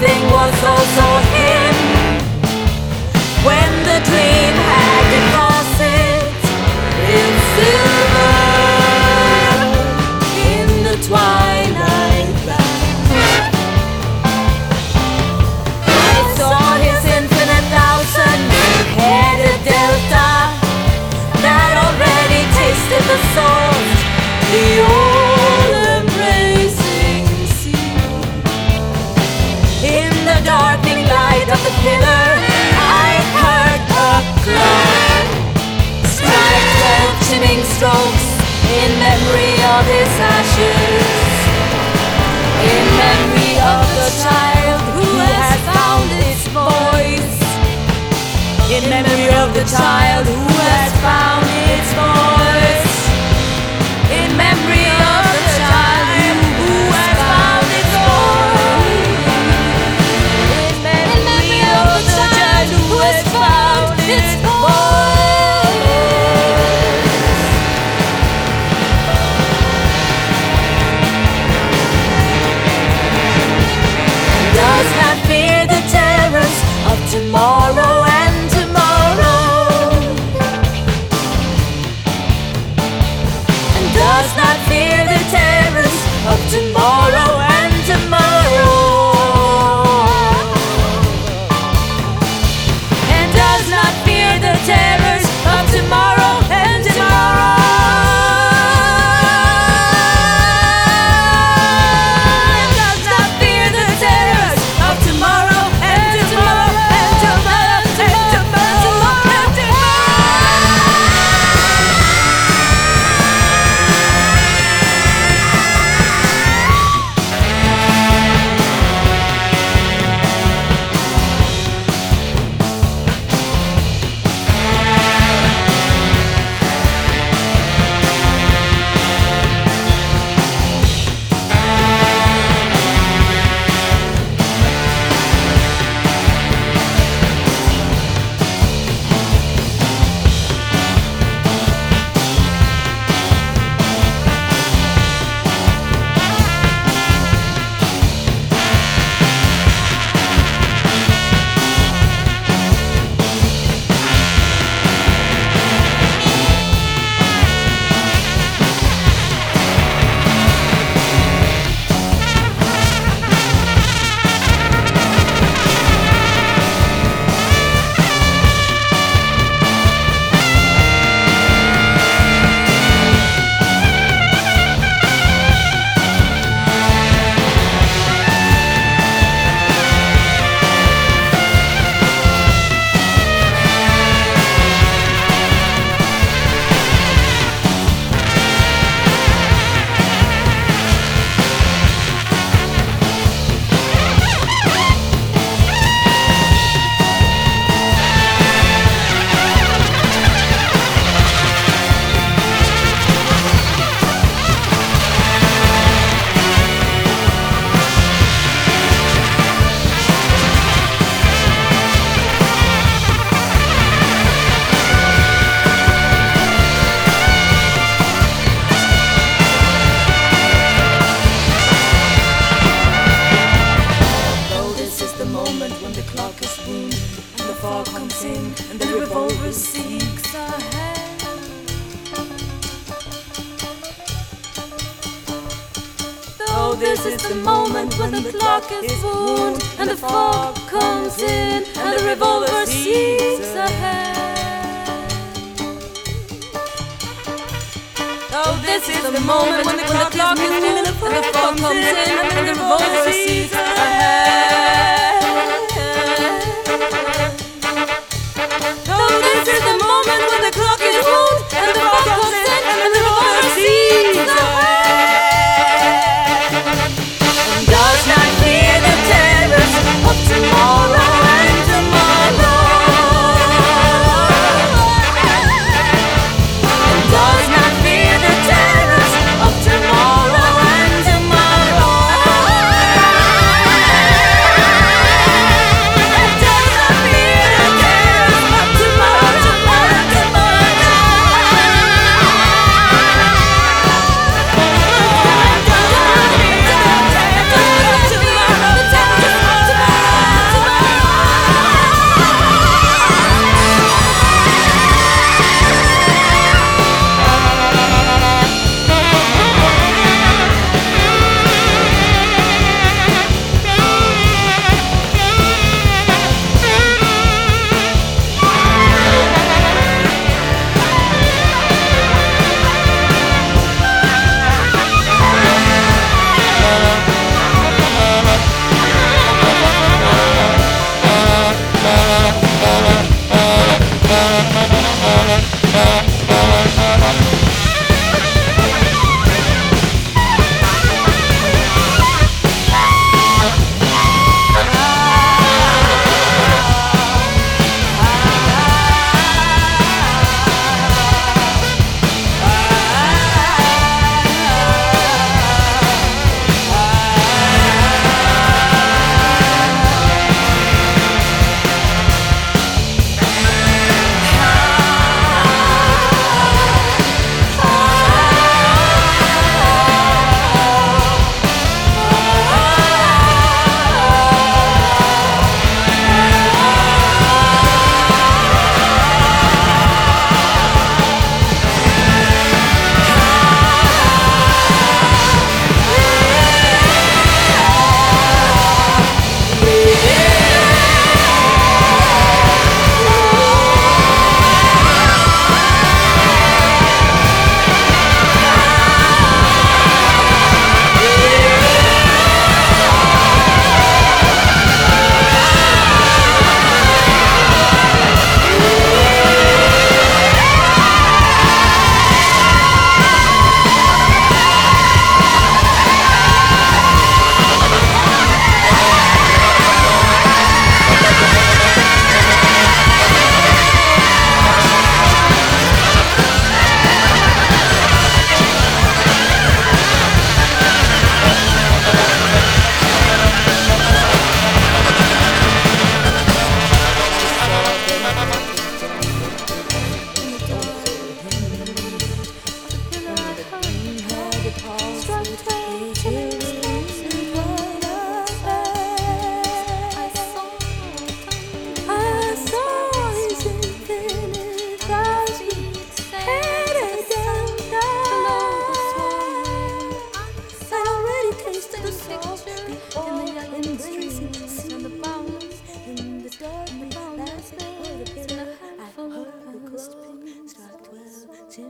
everything was also him. When the dream had deposits in silver in the twilight land, I saw his infinite thousand-headed delta that already tasted the salt, the all-embracing sea. In the darkening light of the pillar, I heard a clock strike 12 chinning strokes in memory of his ashes, in memory of the child who has found its voice, in memory of the child who has found its voice, in memory of the child who has found its voice, in memory of the child who has found its voice. Does not fear the terrors of tomorrow and tomorrow, and does not fear the terrors of tomorrow and tomorrow, and does not fear the terrors of tomorrow and tomorrow. Does not fear the terrors of tomorrow and tomorrow and tomorrow and tomorrow and this is the moment when the clock is wound and the fog comes in and the revolver seeks ahead. Oh, this is the moment when the clock is wound and the fog comes in and the revolver seeks ahead. Oh, this is the moment when the clock is wound and the fog comes in and the revolver seeks ahead. Does not fear the terrors of tomorrow and tomorrow, and does not fear the terrors of tomorrow and tomorrow.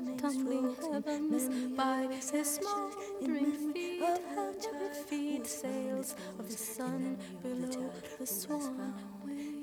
tumbling heavens by his smoldering feet, and the feet sails of the sun below the swan.